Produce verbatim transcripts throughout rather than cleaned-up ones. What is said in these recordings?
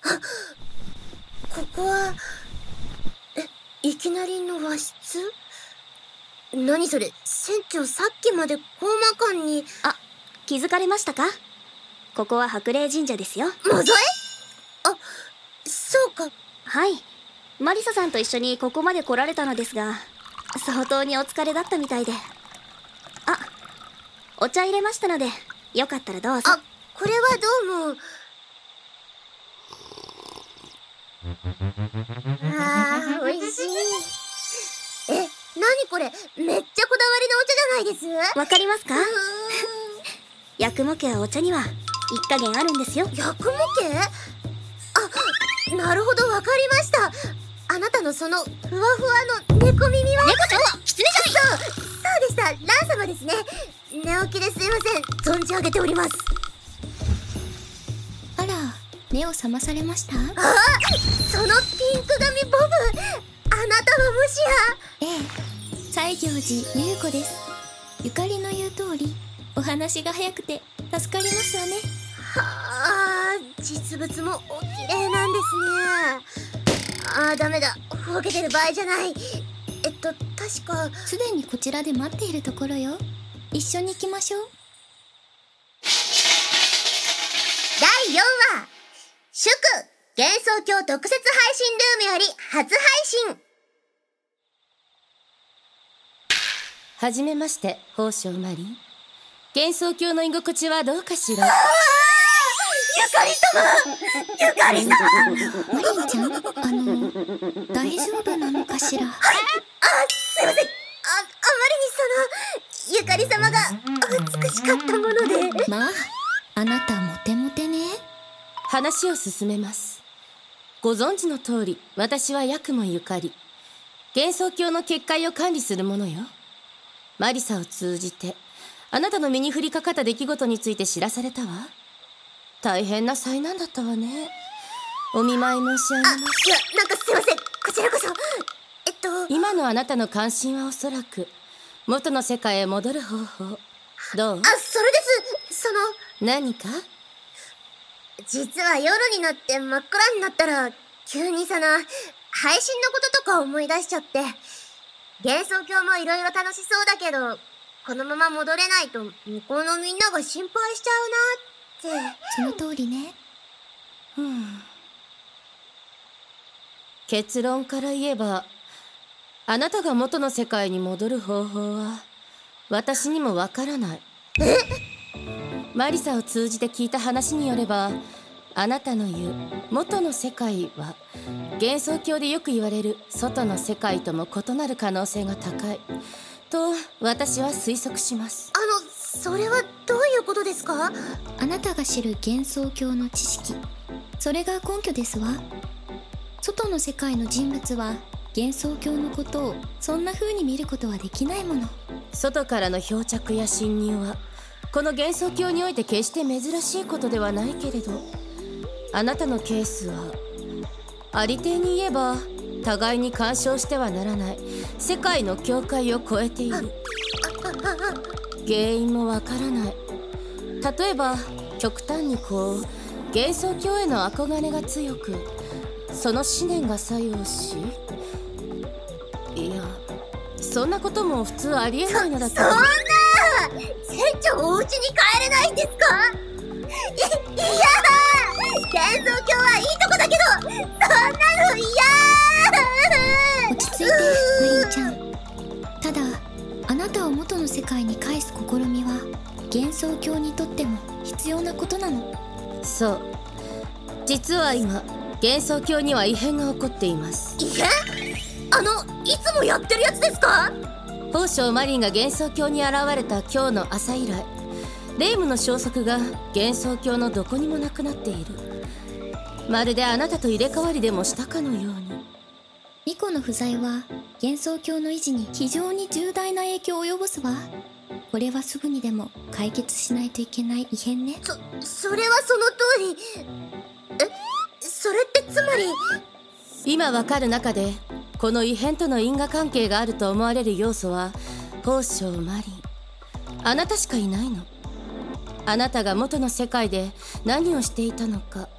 ここは、え、いきなりの和室？何それ、船長さっきまで高魔館に。 あ、気づかれましたか？ここは白麗神社ですよ。 マゾエ？あ、そうか。 はい。マリサさんと一緒にここまで来られたのですが、相当にお疲れだったみたいで。あ、お茶入れましたので、よかったらどうぞ。 あ、これはどうも。あー、美味しい。え、なにこれ、めっちゃこだわりのお茶じゃないです？ わかりますか？八雲家はお茶には一加減あるんですよ。 八雲家？あ、なるほど、わかりました。あなたのそのふわふわの猫耳は。 猫ちゃんは狐じゃない。 そう、そうでした。ラン様ですね。寝起きですいません。存じ上げております。 あら、目を覚まされました？ あ、そのピンク髪ボブ、あなたはもしや。 ええ、西行寺優子です。ゆかりの言う通り、お話が早くて助かりますわね。 はあ、実物もお綺麗なんですね。ああ、ダメだ。ほうけてる場合じゃない。えっと、確か。 すでにこちらで待っているところよ。一緒に行きましょう。 だいよんわ、祝幻想郷特設配信ルームより初配信。 はじめまして、宝生マリン。幻想郷の居心地はどうかしら？ ゆかり様、ゆかり様。 マリンちゃん、あの、大丈夫なのかしら？ はい、あ、すいません。あ、あまりにその、ゆかり様が美しかったもので。 まあ、あなたモテモテね。 話を進めます。ご存知の通り、私は八雲ゆかり。幻想郷の結界を管理する者よ。マリサを通じて、あなたの身に降りかかった出来事について知らされたわ。大変な災難だったわね。お見舞い申し上げます。 あ、いや、なんかすいません。こちらこそ。えっと。 今のあなたの関心はおそらく、元の世界へ戻る方法。どう？ あ、それです。その。 何か？ 実は夜になって真っ暗になったら、急にその、配信のこととか思い出しちゃって。幻想郷もいろいろ楽しそうだけど、このまま戻れないと向こうのみんなが心配しちゃうなって。 その通りね。 うん。結論から言えば、あなたが元の世界に戻る方法は私にもわからない。 え？ マリサを通じて聞いた話によれば、あなたの言う元の世界は幻想郷でよく言われる外の世界とも異なる可能性が高いと私は推測します。 あの、それはどういうことですか？ あなたが知る幻想郷の知識、それが根拠ですわ。外の世界の人物は幻想郷のことをそんな風に見ることはできないもの。 外からの漂着や侵入はこの幻想郷において決して珍しいことではないけれど、あなたのケースはありていに言えば互いに干渉してはならない世界の境界を越えている。原因もわからない。例えば極端にこう幻想郷への憧れが強く、その思念が作用し、いや、そんなことも普通ありえないのだと。 そ、そんな！船長お家に帰れないんですか？い、いやー！幻想郷はいいとこだけど、そんなの嫌ー！ 落ち着いて、マリンちゃん。ただ、あなたを元の世界に返す試みは幻想郷にとっても必要なことなの。 そう、実は今幻想郷には異変が起こっています。 異変？あの、いつもやってるやつですか？ 宝生マリンが幻想郷に現れた今日の朝以来、霊夢の消息が幻想郷のどこにもなくなっている。まるであなたと入れ替わりでもしたかのように。 ニコの不在は幻想郷の維持に非常に重大な影響を及ぼすわ。これはすぐにでも解決しないといけない異変ね。 そ、それはその通り。え、それってつまり。 今わかる中でこの異変との因果関係があると思われる要素は宝生マリン、あなたしかいないの。あなたが元の世界で何をしていたのか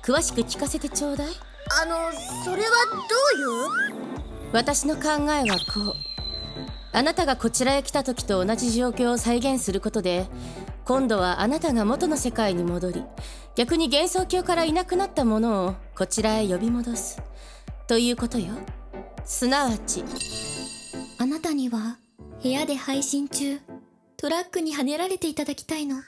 詳しく聞かせてちょうだい。 あの、それはどういう？ 私の考えはこう。あなたがこちらへ来た時と同じ状況を再現することで、今度はあなたが元の世界に戻り、逆に幻想郷からいなくなったものをこちらへ呼び戻すということよ。すなわち、 あなたには部屋で配信中トラックにはねられていただきたいの。 は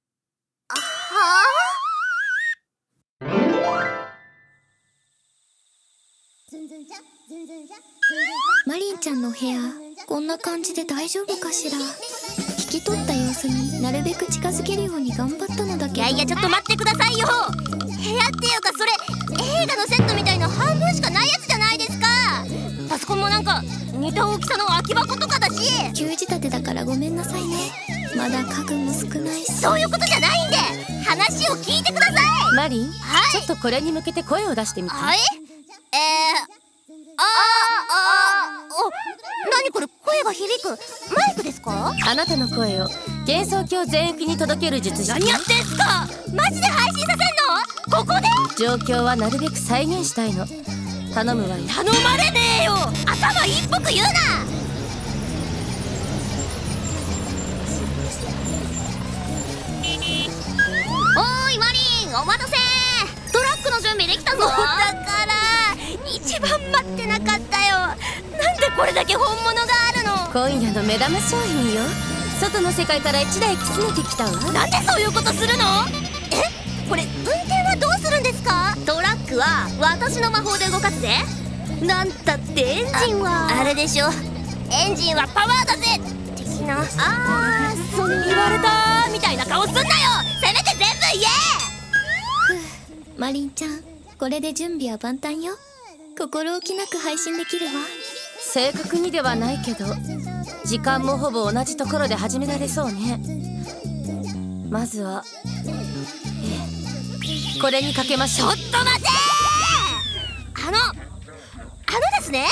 マリンちゃんの部屋、こんな感じで大丈夫かしら。引き取った様子になるべく近づけるように頑張ったのだけど。 いやいや、ちょっと待ってくださいよ。部屋っていうか、それ映画のセットみたいな半分しかないやつじゃないですか。パソコンもなんか似た大きさの空き箱とかだし。 旧仕立てだからごめんなさいね。まだ家具も少ないし。 そういうことじゃないんで、話を聞いてください。 マリン、 はい、 ちょっとこれに向けて声を出してみて。 はい、えーあーあーお、何これ、声が響く。マイクですか？ あなたの声を幻想郷全域に届ける術式。 何やってんすか？マジで配信させんの？ここで？ 状況はなるべく再現したいの。頼むわよ。 頼まれねえよ。頭いいっぽく言うな。おーいマリン、お待たせ。トラックの準備できたぞ。だから一番待ってなかったよ。なんでこれだけ本物があるの？ 今夜の目玉商品よ。外の世界から一台きつねてきたわ。 なんでそういうことするの？え、これ運転はどうするんですか？トラックは私の魔法で動かすぜ。なんたってエンジンは あ, あれでしょ。エンジンはパワーだぜ的な。あー、その言われたみたいな顔すんなよ。せめて全部言え。 マリンちゃん、これで準備は万端よ。心置きなく配信できるわ。 正確にではないけど、時間もほぼ同じところで始められそうね。まずは、ええ、これにかけましょう。 ちょっと待てー。あのあのですね、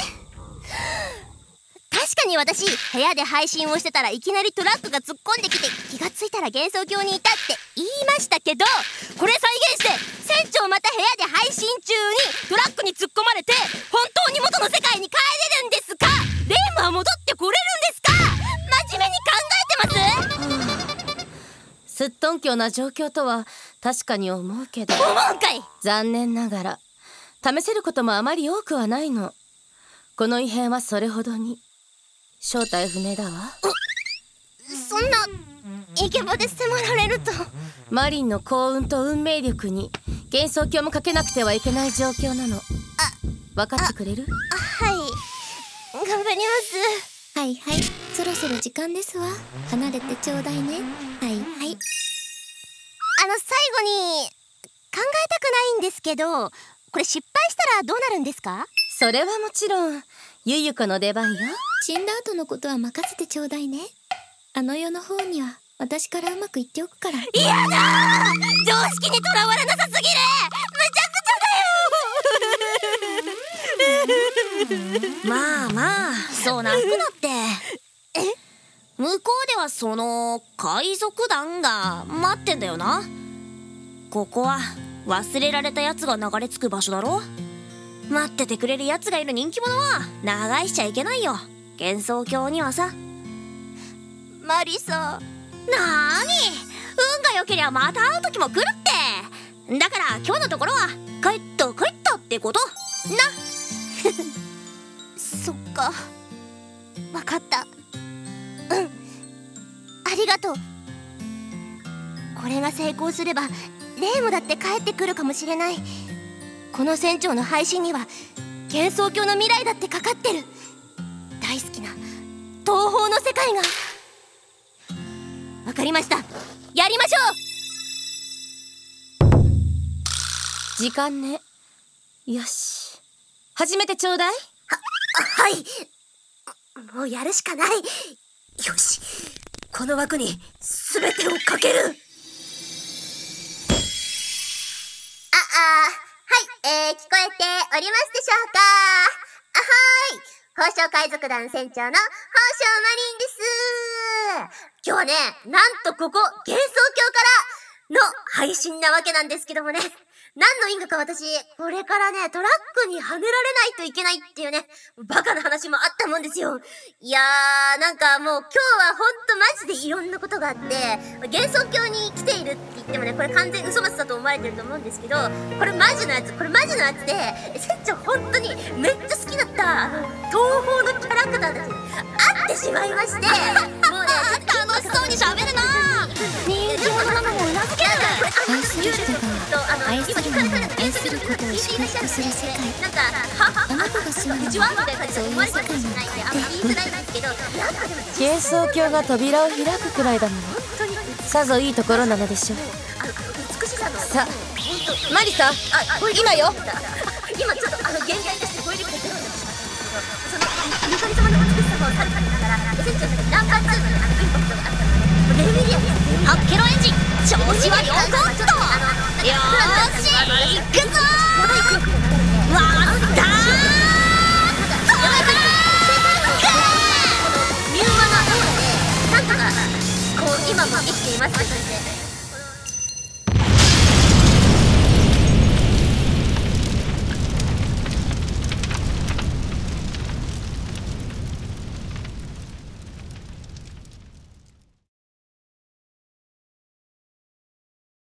確かに私部屋で配信をしてたらいきなりトラックが突っ込んできて、気がついたら幻想郷にいたって言いましたけど、これ再現して船長また部屋で配信中にトラックに突っ込まれて本当に元の世界に帰れるんですか？レイムは戻ってこれるんですか？真面目に考えてます？ すっとんきょうな状況とは確かに思うけど、 思うんかい。 残念ながら試せることもあまり多くはないの。この異変はそれほどに正体不明だわ。 そんなイケボで迫られると。 マリンの幸運と運命力に幻想郷もかけなくてはいけない状況なの。分かってくれる？ はい、頑張ります。 はいはい、そろそろ時間ですわ。離れてちょうだいね。はいはい。 あの、最後に考えたくないんですけど、これ失敗したらどうなるんですか？ それはもちろんゆゆこの出番よ。 死んだ後のことは任せてちょうだいね。あの世の方には私からうまく言っておくから。 嫌だー。常識にとらわれなさすぎる。むちゃくちゃだよ。まあまあ、そう泣くなって。え？向こうではその海賊団が待ってんだよな。ここは忘れられたやつが流れ着く場所だろ。待っててくれるやつがいる人気者は長居しちゃいけないよ。幻想郷にはさ。マリサ、なーに、運が良けりゃまた会う時も来るって。だから今日のところは帰った帰ったってことな。そっか、わかった。うん、ありがとう。これが成功すればレイムだって帰ってくるかもしれない。この船長の配信には幻想郷の未来だってかかってる。大好きな東方の世界が。わかりました、やりましょう。 時間ね。よし、始めてちょうだい。 は、はい。もうやるしかない。よし、この枠に全てをかける。あ、あ、はい、えー、聞こえておりますでしょうか？あ、はーい、宝生海賊団船長の宝生マリンです。今日はね、なんとここ幻想郷からの配信なわけなんですけどもね、 何の因果か私、これからね、トラックにはねられないといけないっていうね、バカな話もあったもんですよ。いやー、なんかもう今日はほんとマジでいろんなことがあって、幻想郷に来ているって言ってもね、これ完全嘘松だと思われてると思うんですけど、これマジのやつ、これマジのやつで、船長ほんとにめっちゃ好きだった、あの、東宝のキャラクターたちに会ってしまいまして、もうね、 楽しそうに喋るな人気者なのもうなずける愛する人が愛する者の愛することを祝福する世界。 なんか、ははあの子が住むのうちはみはたいな感じで思われてるかもしれないんで、あんまり言いづらいんですけど、なんかでも幻想郷が扉を開くくらいだもの。 本当にさぞいいところなのでしょう。 あの美しさのさあ本当マリサ、 ああ今よ。 今ちょっとあの限界として語彙力がゼロになってしまったんですけど、そのゆかり様の美しさもさるかにながら、船長さんにナンバーツーのあのインパクトがあったので、もうレベルやはっけろエンジン調子は良好っとよーし行くぞやばいクイックが流れて、 わったー柔和なオーラでなんとかこう今も生きていますって